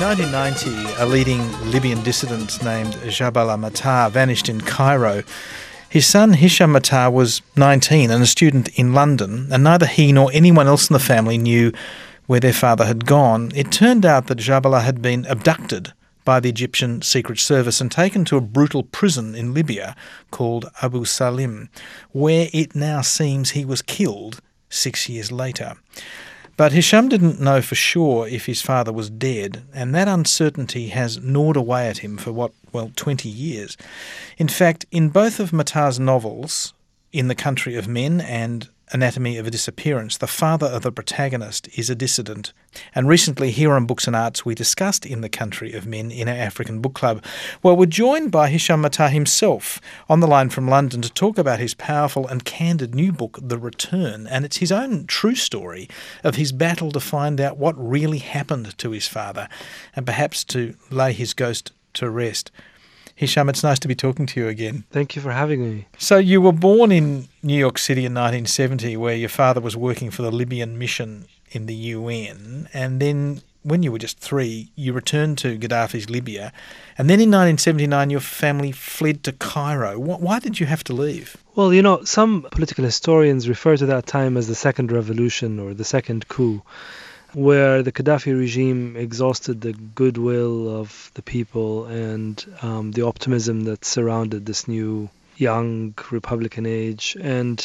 1990, a leading Libyan dissident named Jabal al-Mattar vanished in Cairo. His son Hisham Mattar was 19 and a student in London, and neither he nor anyone else in the family knew where their father had gone. It turned out that Jabala had been abducted by the Egyptian Secret Service and taken to a brutal prison in Libya called Abu Salim, where it now seems he was killed 6 years later. But Hisham didn't know for sure if his father was dead, and that uncertainty has gnawed away at him for 20 years. In fact, in both of Mattar's novels, In the Country of Men and Anatomy of a Disappearance, the father of the protagonist is a dissident. And recently here on Books and Arts we discussed In the Country of Men in our African Book Club. Well, we're joined by Hisham Mattar himself on the line from London to talk about his powerful and candid new book, The Return, and it's his own true story of his battle to find out what really happened to his father and perhaps to lay his ghost to rest. Hisham, it's nice to be talking to you again. Thank you for having me. So you were born in New York City in 1970, where your father was working for the Libyan mission in the UN, and then when you were just 3, you returned to Gaddafi's Libya, and then in 1979 your family fled to Cairo. Why did you have to leave? Well, some political historians refer to that time as the Second Revolution or the Second Coup, where the Gaddafi regime exhausted the goodwill of the people and the optimism that surrounded this new young Republican age. And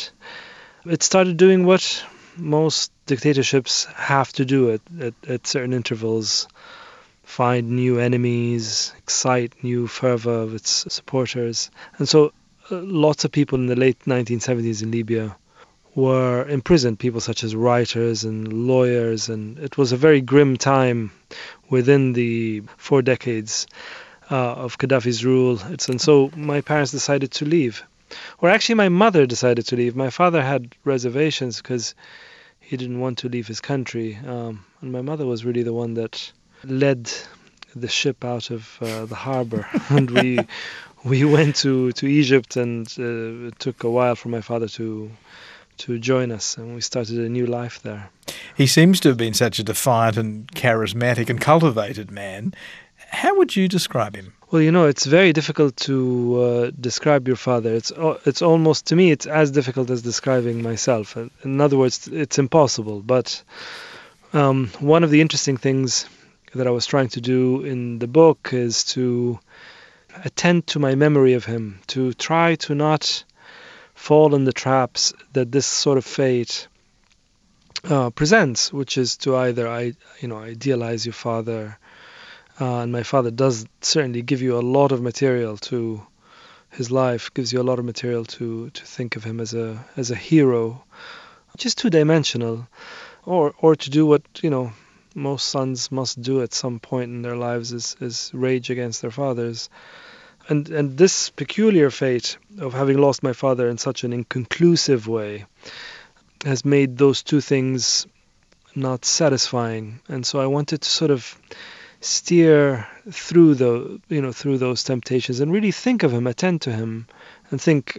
it started doing what most dictatorships have to do at certain intervals: find new enemies, excite new fervor of its supporters. And so lots of people in the late 1970s in Libya were imprisoned, people such as writers and lawyers, and it was a very grim time within the 4 decades of Gaddafi's rule. And so my parents decided to leave. Or actually my mother decided to leave. My father had reservations because he didn't want to leave his country, and my mother was really the one that led the ship out of the harbor. And we went to Egypt, and it took a while for my father to join us, and we started a new life there. He seems to have been such a defiant and charismatic and cultivated man. How would you describe him? Well, it's very difficult to describe your father. It's almost, to me, it's as difficult as describing myself. In other words, it's impossible. But one of the interesting things that I was trying to do in the book is to attend to my memory of him, to try to not fall in the traps that this sort of fate presents, which is to either idealize your father, and my father does certainly give you a lot of material to his life, gives you a lot of material to think of him as a hero, just two-dimensional, or to do what most sons must do at some point in their lives is rage against their fathers. And this peculiar fate of having lost my father in such an inconclusive way has made those two things not satisfying. And so I wanted to sort of steer through those temptations and really think of him, attend to him, and think,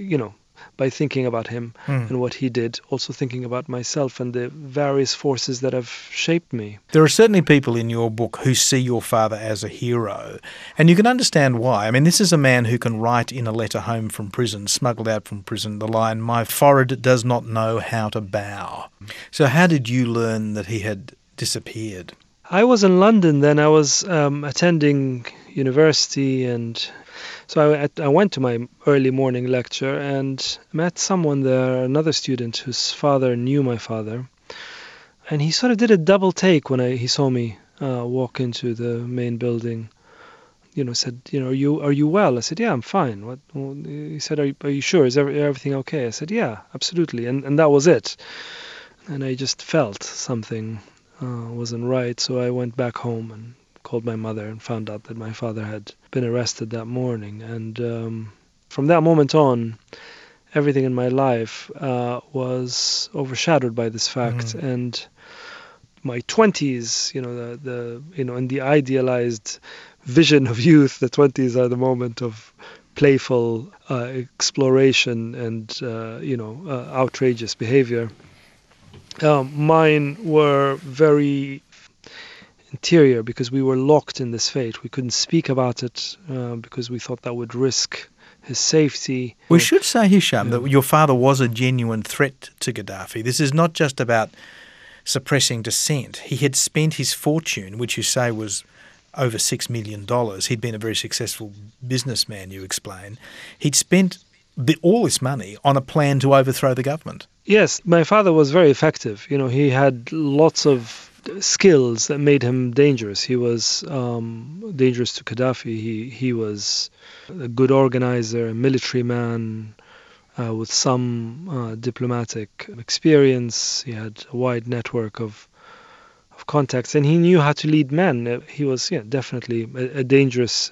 by thinking about him and what he did, also thinking about myself and the various forces that have shaped me. There are certainly people in your book who see your father as a hero, and you can understand why. I mean, this is a man who can write in a letter home from prison, smuggled out from prison, the line, "My forehead does not know how to bow." So how did you learn that he had disappeared? I was in London then. I was attending university, and so I went to my early morning lecture and met someone there, another student whose father knew my father. And he sort of did a double take when he saw me walk into the main building. Said, "Are you well?" I said, "Yeah, I'm fine." He said, "Are you sure? Is everything okay?" I said, "Yeah, absolutely." And that was it. And I just felt something wasn't right, so I went back home and called my mother and found out that my father had been arrested that morning. And from that moment on, everything in my life was overshadowed by this fact. And my 20s, in the idealized vision of youth, the 20s are the moment of playful exploration and outrageous behavior. Mine were very interior because we were locked in this fate. We couldn't speak about it because we thought that would risk his safety. We should say, Hisham, Yeah. that your father was a genuine threat to Gaddafi. This is not just about suppressing dissent. He had spent his fortune, which you say was over $6 million. He'd been a very successful businessman, you explain. He'd spent all this money on a plan to overthrow the government. Yes, my father was very effective. He had lots of skills that made him dangerous. He was dangerous to Gaddafi. He was a good organizer, a military man with some diplomatic experience. He had a wide network of contacts, and he knew how to lead men. He was definitely a dangerous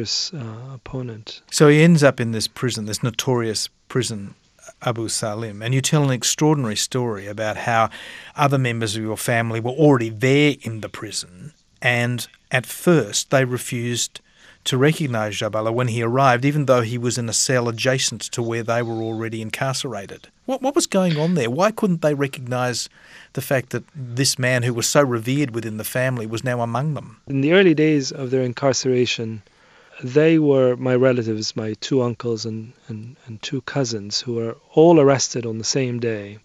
opponent. So he ends up in this prison, this notorious prison, Abu Salim, and you tell an extraordinary story about how other members of your family were already there in the prison, and at first they refused to recognise Jabala when he arrived, even though he was in a cell adjacent to where they were already incarcerated. What was going on there? Why couldn't they recognise the fact that this man who was so revered within the family was now among them? In the early days of their incarceration, they were my relatives, my two uncles and two cousins, who were all arrested on the same day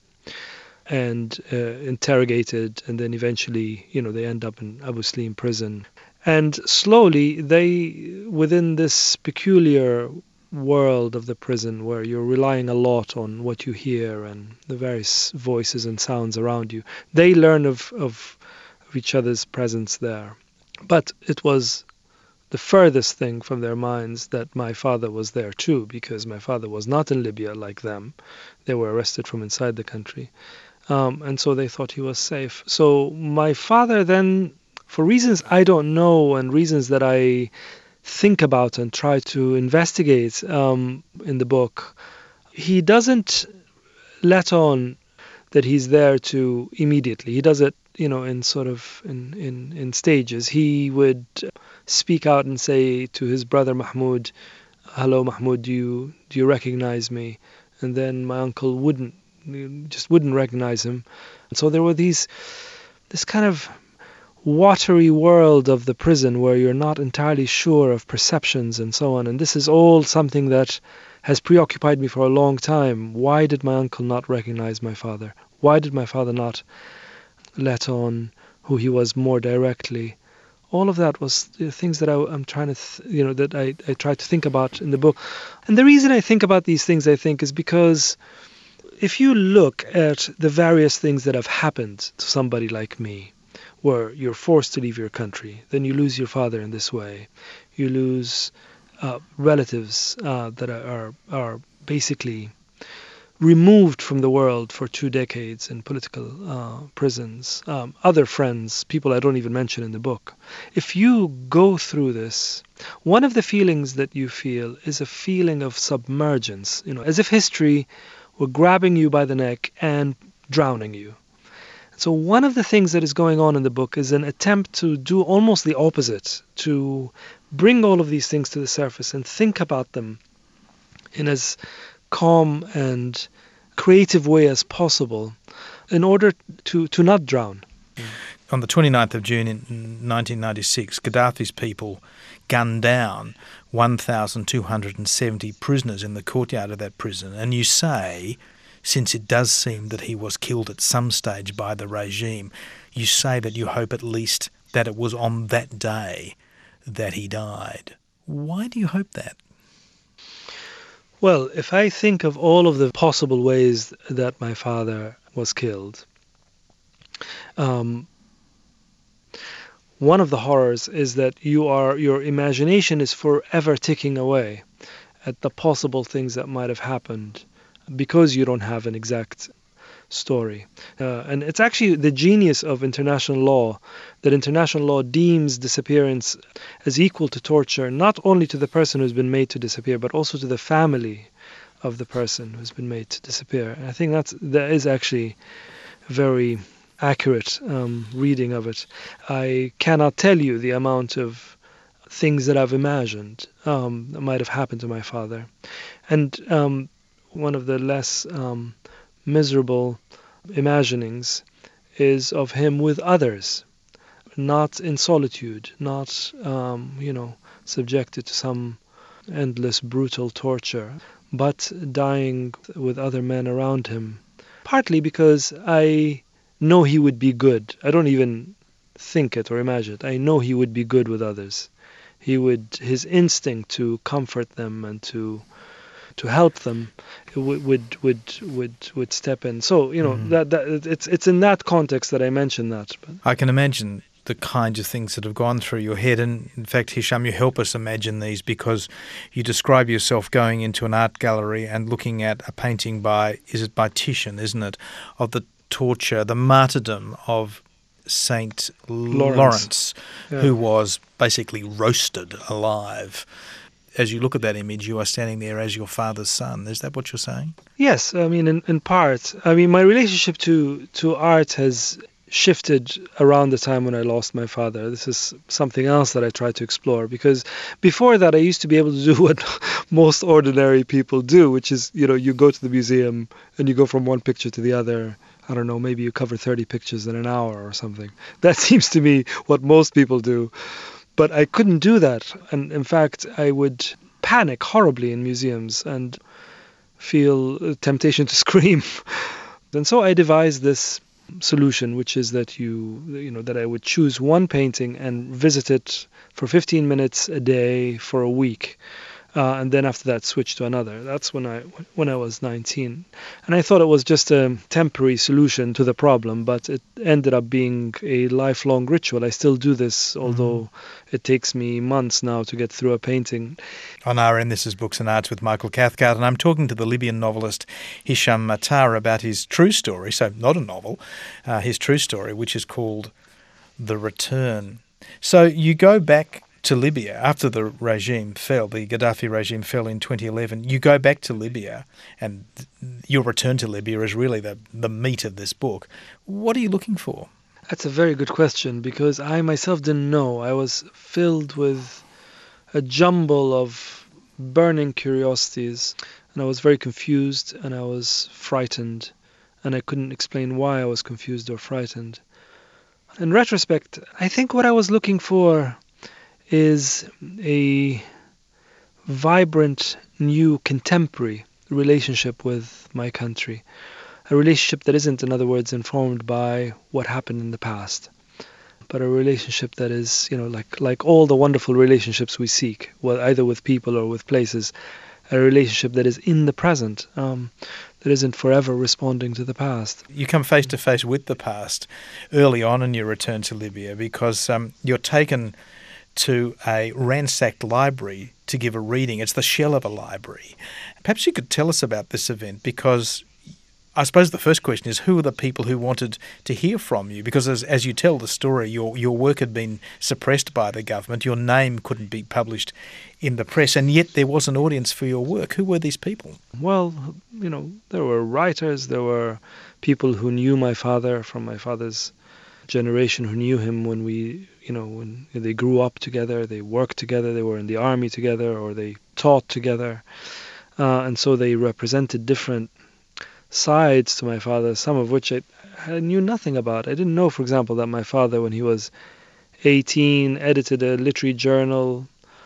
and interrogated, and then eventually, they end up in Abu Salim prison. And slowly, they, within this peculiar world of the prison where you're relying a lot on what you hear and the various voices and sounds around you, they learn of each other's presence there. But it was the furthest thing from their minds that my father was there too, because my father was not in Libya like them. They were arrested from inside the country. And so they thought he was safe. So my father then, for reasons I don't know and reasons that I think about and try to investigate in the book, he doesn't let on that he's there to immediately. He does it, in sort of in stages. He would speak out and say to his brother Mahmoud, "Hello, Mahmoud, do you recognize me?" And then my uncle wouldn't recognize him. And so there were this kind of watery world of the prison where you're not entirely sure of perceptions and so on. And this is all something that has preoccupied me for a long time. Why did my uncle not recognize my father? Why did my father not let on who he was more directly? All of that was things that I'm trying to, that I try to think about in the book. And the reason I think about these things, I think, is because if you look at the various things that have happened to somebody like me, where you're forced to leave your country, then you lose your father in this way, you lose relatives that are basically removed from the world for 2 decades in political prisons, other friends, people I don't even mention in the book. If you go through this, one of the feelings that you feel is a feeling of submergence, as if history were grabbing you by the neck and drowning you. So one of the things that is going on in the book is an attempt to do almost the opposite, to bring all of these things to the surface and think about them in as calm and creative way as possible in order to not drown. On the 29th of June in 1996, Gaddafi's people gunned down 1,270 prisoners in the courtyard of that prison. And you say, since it does seem that he was killed at some stage by the regime, you say that you hope at least that it was on that day that he died. Why do you hope that? Well, if I think of all of the possible ways that my father was killed, one of the horrors is that your imagination is forever ticking away at the possible things that might have happened because you don't have an exact story. And it's actually the genius of international law, that international law deems disappearance as equal to torture, not only to the person who's been made to disappear, but also to the family of the person who's been made to disappear. And I think that is actually very accurate reading of it. I cannot tell you the amount of things that I've imagined that might have happened to my father. And one of the less miserable imaginings is of him with others, not in solitude, not, subjected to some endless brutal torture, but dying with other men around him. Partly because I know he would be good. I don't even think it or imagine it. I know he would be good with others. His instinct to comfort them and to help them would step in. So that it's in that context that I mentioned that. But I can imagine the kinds of things that have gone through your head. And in fact, Hisham, you help us imagine these because you describe yourself going into an art gallery and looking at a painting by Titian, isn't it, of the torture, the martyrdom of Saint Lawrence, Yeah. who was basically roasted alive. As you look at that image, you are standing there as your father's son. Is that what you're saying? Yes, I mean, in part. I mean, my relationship to art has shifted around the time when I lost my father. This is something else that I try to explore, because before that I used to be able to do what most ordinary people do, which is, you go to the museum and you go from one picture to the other. I don't know, maybe you cover 30 pictures in an hour or something. That seems to me what most people do. But I couldn't do that. And in fact, I would panic horribly in museums and feel a temptation to scream. And so I devised this solution, which is that that I would choose one painting and visit it for 15 minutes a day for a week. And then after that switch to another. That's when I was 19. And I thought it was just a temporary solution to the problem, but it ended up being a lifelong ritual. I still do this, although it takes me months now to get through a painting. On RN, this is Books and Arts with Michael Cathcart, and I'm talking to the Libyan novelist Hisham Matar about his true story, so not a novel, his true story, which is called The Return. So you go back to Libya after the regime fell, the Gaddafi regime fell in 2011. You go back to Libya, and your return to Libya is really the meat of this book. What are you looking for? That's a very good question, because I myself didn't know. I was filled with a jumble of burning curiosities, and I was very confused and I was frightened, and I couldn't explain why I was confused or frightened. In retrospect, I think what I was looking for is a vibrant, new, contemporary relationship with my country. A relationship that isn't, in other words, informed by what happened in the past, but a relationship that is, like all the wonderful relationships we seek, well, either with people or with places, a relationship that is in the present, that isn't forever responding to the past. You come face to face with the past early on in your return to Libya because you're taken to a ransacked library to give a reading. It's the shell of a library. Perhaps you could tell us about this event, because I suppose the first question is, who are the people who wanted to hear from you? Because as you tell the story, your work had been suppressed by the government. Your name couldn't be published in the press, and yet there was an audience for your work. Who were these people? Well, there were writers, there were people who knew my father from my father's generation, who knew him when when they grew up together, they worked together, they were in the army together, or they taught together. And so they represented different sides to my father, some of which I knew nothing about. I didn't know, for example, that my father, when he was 18, edited a literary journal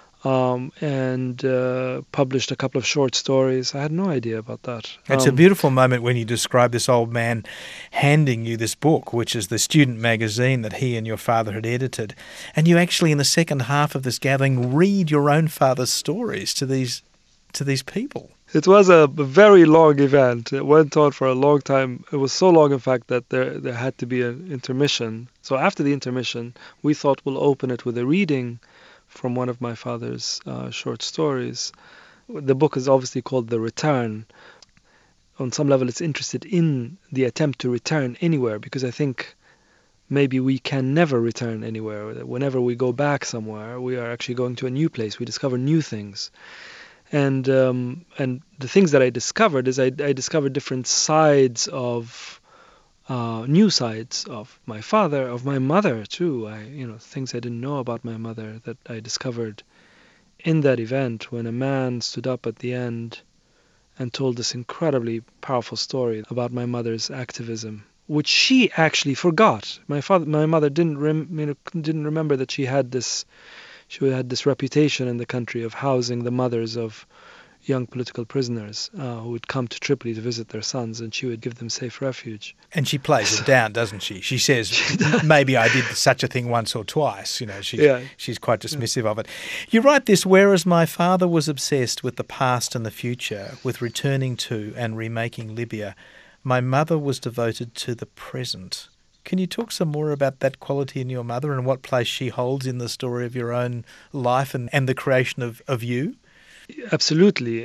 and published a couple of short stories. I had no idea about that. It's a beautiful moment when you describe this old man handing you this book, which is the student magazine that he and your father had edited. And you actually, in the second half of this gathering, read your own father's stories to these people. It was a very long event. It went on for a long time. It was so long, in fact, that there had to be an intermission. So after the intermission, we thought we'll open it with a reading from one of my father's short stories. The book is obviously called The Return. On some level, it's interested in the attempt to return anywhere, because I think maybe we can never return anywhere. Whenever we go back somewhere, we are actually going to a new place. We discover new things. And the things that I discovered is I discovered different sides of new sides of my father, of my mother too. Things I didn't know about my mother that I discovered in that event, when a man stood up at the end and told this incredibly powerful story about my mother's activism, which she actually forgot. My mother didn't remember that she had this reputation in the country of housing the mothers of young political prisoners who would come to Tripoli to visit their sons, and she would give them safe refuge. And she plays it down, doesn't she? She says, maybe I did such a thing once or twice. She's quite dismissive of it. You write this, whereas my father was obsessed with the past and the future, with returning to and remaking Libya, my mother was devoted to the present. Can you talk some more about that quality in your mother and what place she holds in the story of your own life and the creation of you? Absolutely.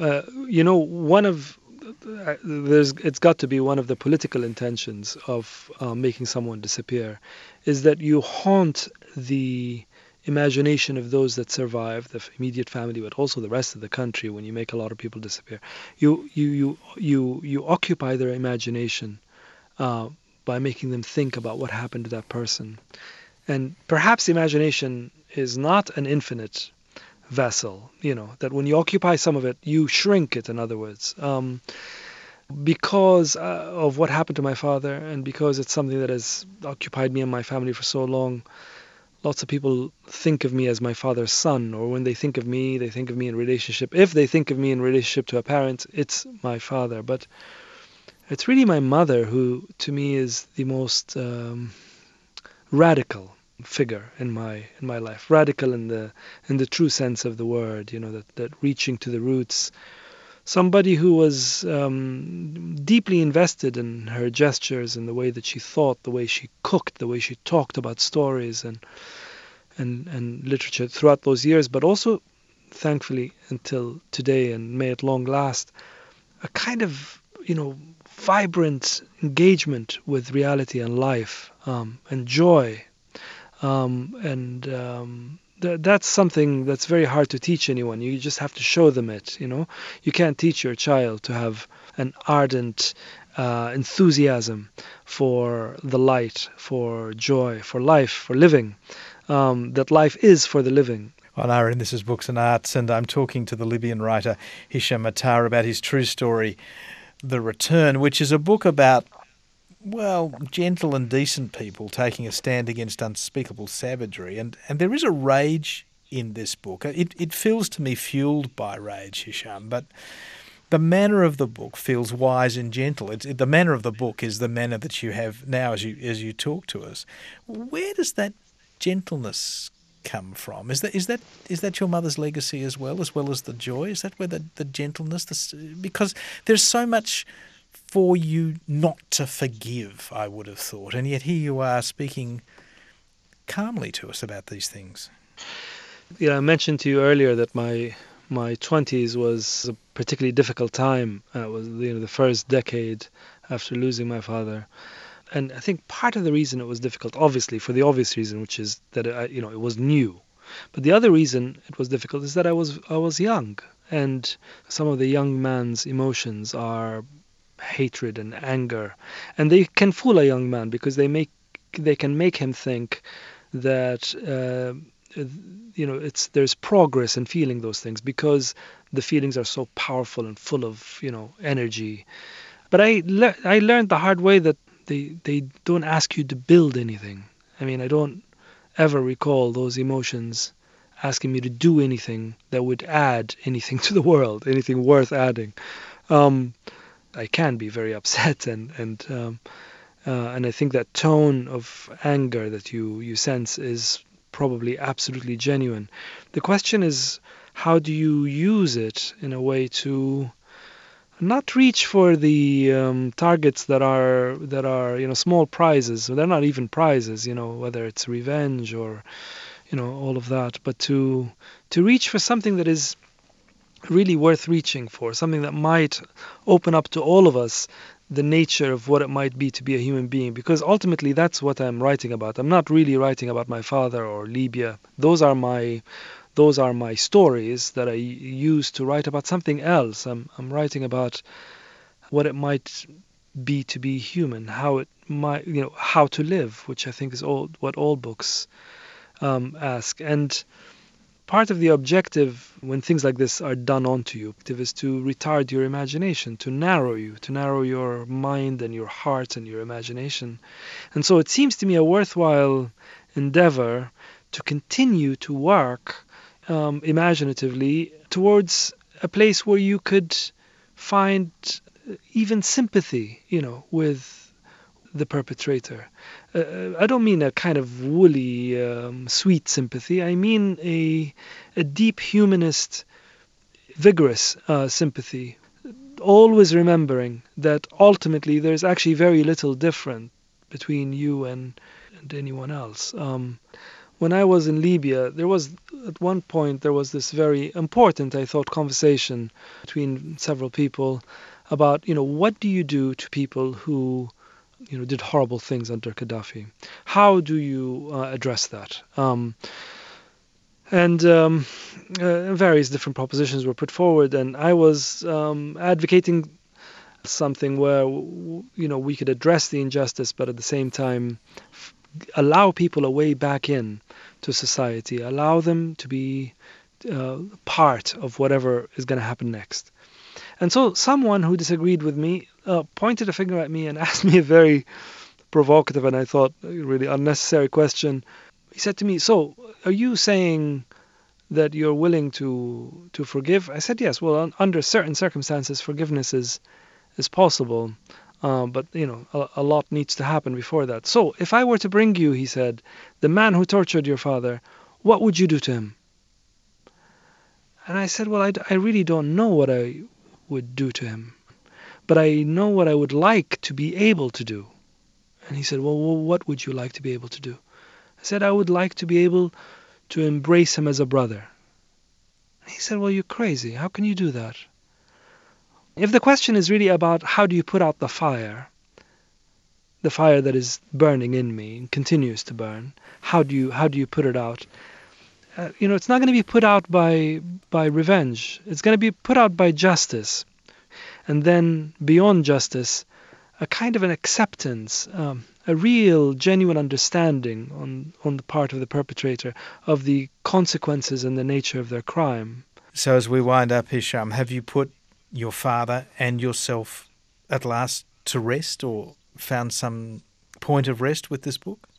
It's got to be one of the political intentions of making someone disappear, is that you haunt the imagination of those that survive, the immediate family, but also the rest of the country. When you make a lot of people disappear, you occupy their imagination by making them think about what happened to that person. And perhaps imagination is not an infinite vessel, that when you occupy some of it, you shrink it, in other words. Because of what happened to my father, and because it's something that has occupied me and my family for so long, lots of people think of me as my father's son, or when they think of me, they think of me in relationship. If they think of me in relationship to a parent, it's my father. But it's really my mother who, to me, is the most radical figure in my life. Radical in the true sense of the word, that reaching to the roots. Somebody who was deeply invested in her gestures, in the way that she thought, the way she cooked, the way she talked about stories and literature throughout those years, but also, thankfully, until today, and may it long last, a kind of vibrant engagement with reality and life, and joy. That's something that's very hard to teach anyone. You just have to show them it. You can't teach your child to have an ardent enthusiasm for the light, for joy, for life, for living. That life is for the living. On Aaron, this is Books and Arts, and I'm talking to the Libyan writer Hisham Attar about his true story, The Return, which is a book about, gentle and decent people taking a stand against unspeakable savagery. And there is a rage in this book. It feels to me fueled by rage, Hisham, but the manner of the book feels wise and gentle. The manner of the book is the manner that you have now as you talk to us. Where does that gentleness come from? Is that your mother's legacy as well as the joy? Is that where the gentleness, because there's so much for you not to forgive, I would have thought, and yet here you are speaking calmly to us about these things. I mentioned to you earlier that my 20s was a particularly difficult time. It was the first decade after losing my father, and I think part of the reason it was difficult, obviously for the obvious reason, which is that it was new, but the other reason it was difficult is that I was young, and some of the young man's emotions are hatred and anger, and they can fool a young man because they can make him think that there's progress in feeling those things because the feelings are so powerful and full of energy. But I learned the hard way that they don't ask you to build anything. I don't ever recall those emotions asking me to do anything that would add anything to the world, anything worth adding. I can be very upset, and I think that tone of anger that you sense is probably absolutely genuine. The question is, how do you use it in a way to not reach for the targets that are small prizes? So they're not even prizes, whether it's revenge or all of that, but to reach for something that is really worth reaching for, something that might open up to all of us the nature of what it might be to be a human being, because ultimately that's what I'm writing about. I'm not really writing about my father or Libya. Those are my stories that I use to write about something else. I'm writing about what it might be to be human, how it might, how to live, which I think is what all books ask. And part of the objective when things like this are done onto you is to retard your imagination, to narrow you, to narrow your mind and your heart and your imagination. And so it seems to me a worthwhile endeavor to continue to work imaginatively towards a place where you could find even sympathy, with the perpetrator. I don't mean a kind of woolly, sweet sympathy. I mean a deep humanist, vigorous sympathy. Always remembering that ultimately there's actually very little different between you and anyone else. When I was in Libya, at one point there was this very important, I thought, conversation between several people about, what do you do to people who did horrible things under Gaddafi? How do you address that? Various different propositions were put forward, and I was advocating something where we could address the injustice, but at the same time allow people a way back in to society, allow them to be part of whatever is going to happen next. And so someone who disagreed with me pointed a finger at me and asked me a very provocative and I thought really unnecessary question. He said to me, "So, are you saying that you're willing to forgive?" I said, "Yes. Well, under certain circumstances, forgiveness is possible, but a lot needs to happen before that. So, if I were to bring you," he said, "the man who tortured your father, what would you do to him?" And I said, "Well, I really don't know what I would do to him, but I know what I would like to be able to do." And he said, "Well, what would you like to be able to do?" I said, "I would like to be able to embrace him as a brother." And he said, "Well, you're crazy. How can you do that?" If the question is really about how do you put out the fire that is burning in me and continues to burn, how do you put it out? It's not going to be put out by revenge. It's going to be put out by justice. And then beyond justice, a kind of an acceptance, a real, genuine understanding on the part of the perpetrator of the consequences and the nature of their crime. So as we wind up, Hisham, have you put your father and yourself at last to rest, or found some point of rest with this book?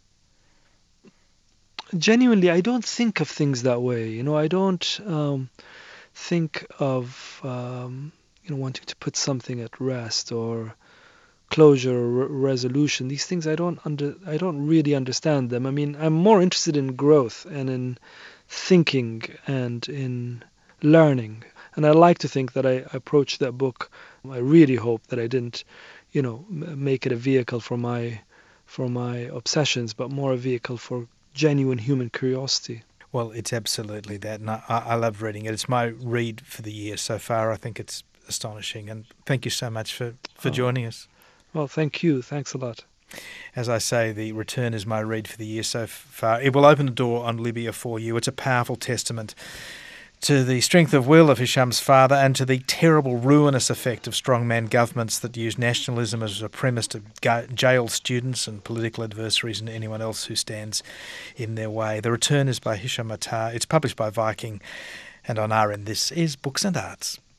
Genuinely, I don't think of things that way. I don't think of wanting to put something at rest or closure or resolution. These things I don't really understand them. I mean, I'm more interested in growth and in thinking and in learning. And I like to think that I approached that book. I really hope that I didn't, make it a vehicle for my obsessions, but more a vehicle for genuine human curiosity. Well, it's absolutely that, and I love reading it. It's my read for the year so far. I think it's astonishing, and thank you so much for joining us. Well, thank you. Thanks a lot. As I say, The Return is my read for the year so far. It will open the door on Libya for you. It's a powerful testament to the strength of will of Hisham's father and to the terrible ruinous effect of strongman governments that use nationalism as a premise to jail students and political adversaries and anyone else who stands in their way. The Return is by Hisham Attar. It's published by Viking, and on RN this is Books and Arts.